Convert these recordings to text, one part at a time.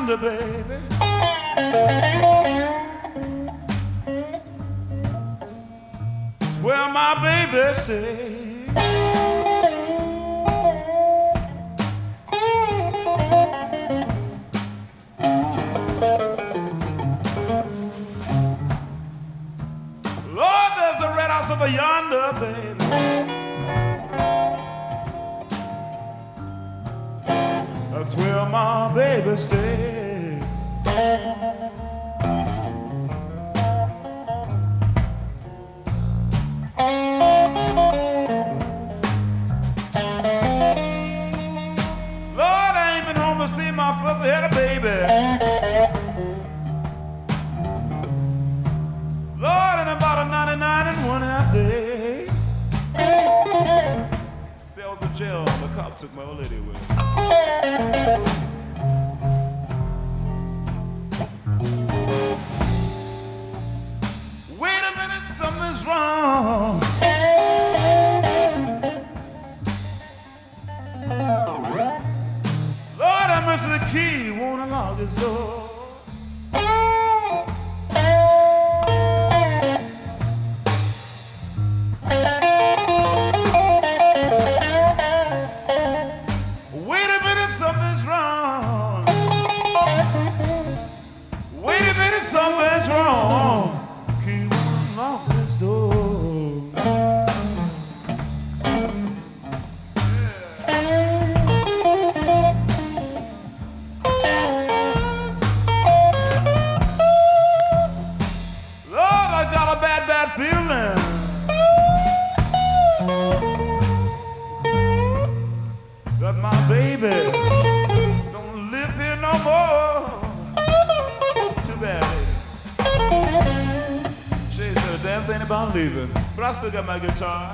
yonder, baby. It's where my baby stays. Lord, there's a red house over yonder, baby. That's where my baby stays. Lord, I ain't been home to see my first head of baby. Lord, in about a 99 and 1/2 day. See, I was in jail and the cop took my old lady away. Wait a minute, something's wrong. Lord, I missed the key, won't unlock this door. Wait a minute, something's wrong. Wait a minute, something's wrong. Key won't unlock this door. Lord, I got a bad feeling. That my baby don't live here no more. Too bad. She ain't said a damn thing about leaving, but I still got my guitar.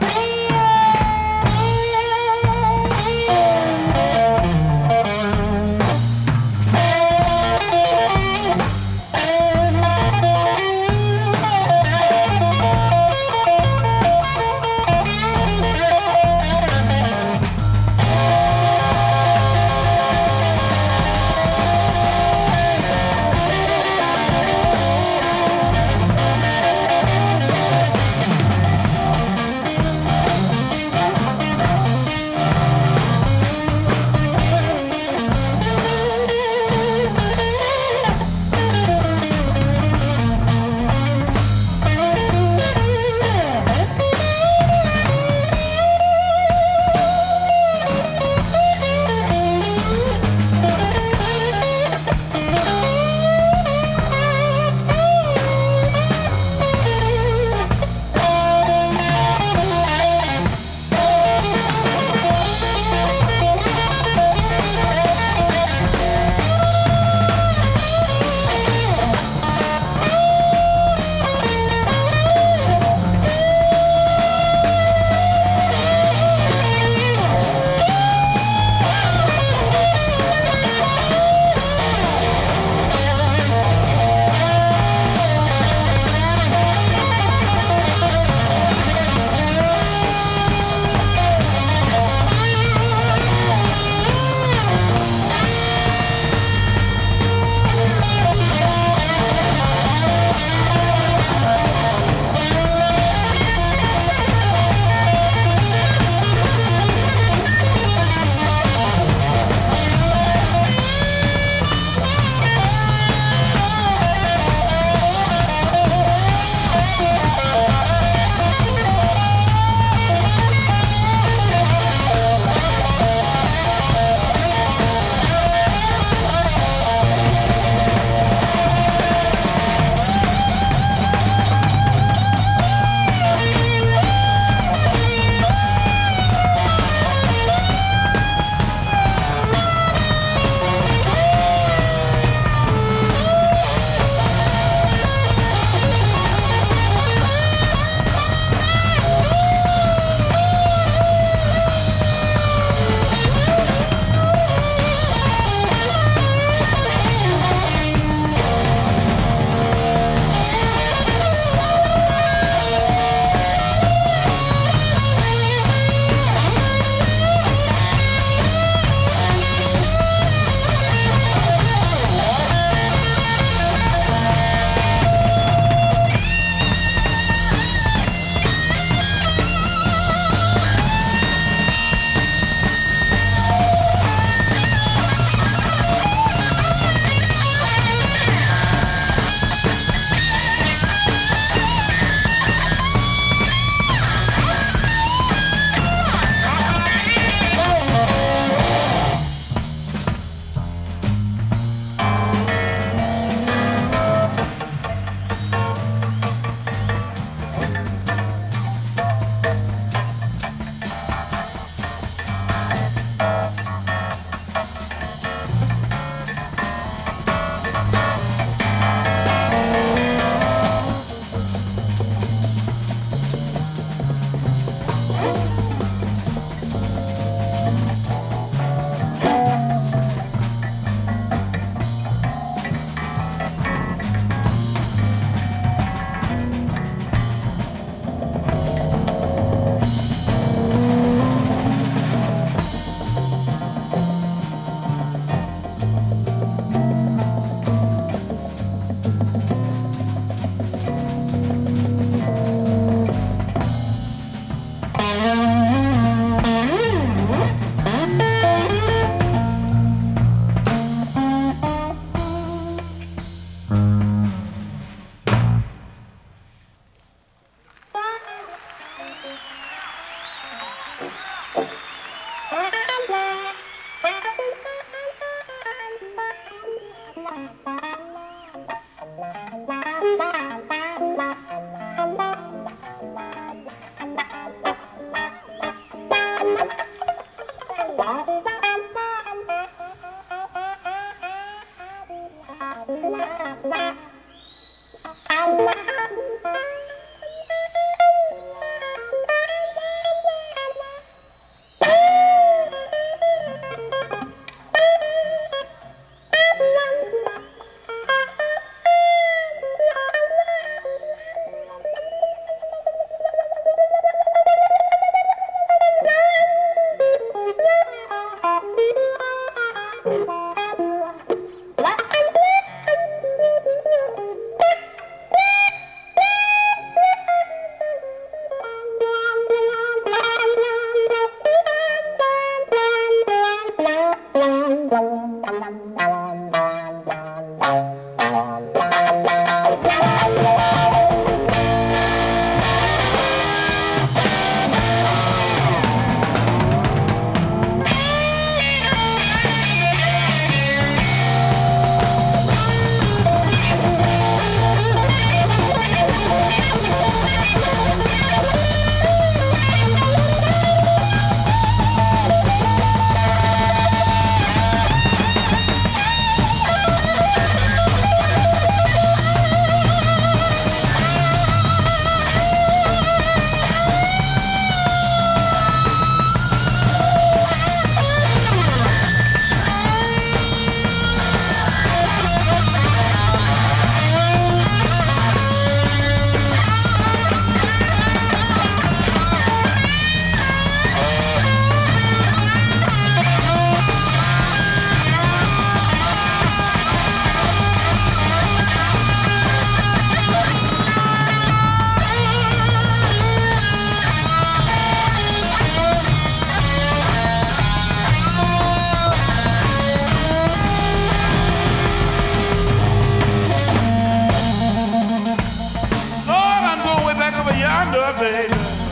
truck, baby.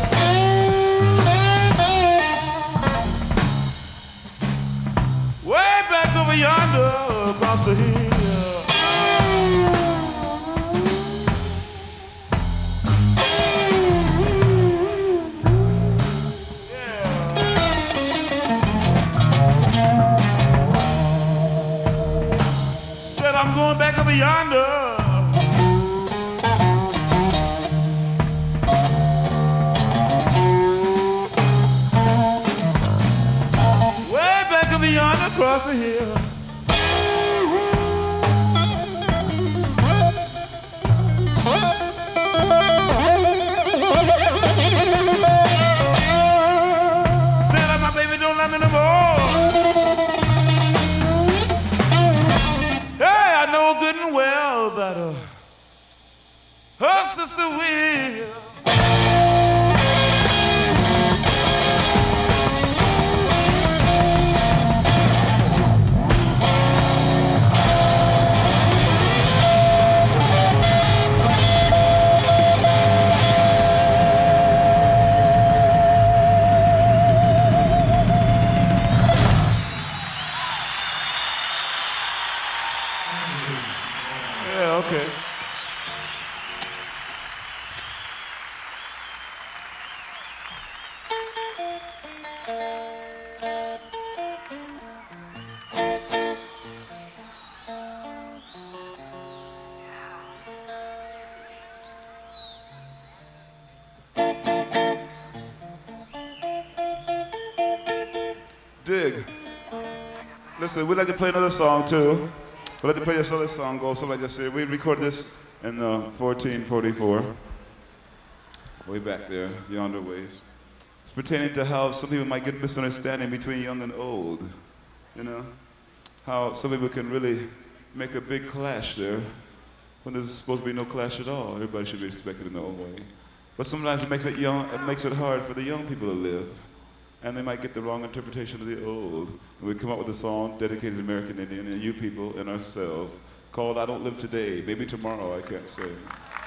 Way back over yonder across the hill. I'm going back over yonder. Way back over yonder across the hill. Said my baby don't love me no more. I know good and well that her sister will. Yeah, okay. Dig. Listen, we'd like to play another song too. We'd like to play this other song also, like I said. We recorded this in 1444. Way back there, yonder ways. It's pertaining to how some people might get misunderstanding between young and old. You know? How some people can really make a big clash there when there's supposed to be no clash at all. Everybody should be respected in their own way. But sometimes it makes it hard for the young people to live. And they might get the wrong interpretation of the old. And we come up with a song dedicated to American Indian and you people and ourselves called I Don't Live Today. Maybe tomorrow, I can't say.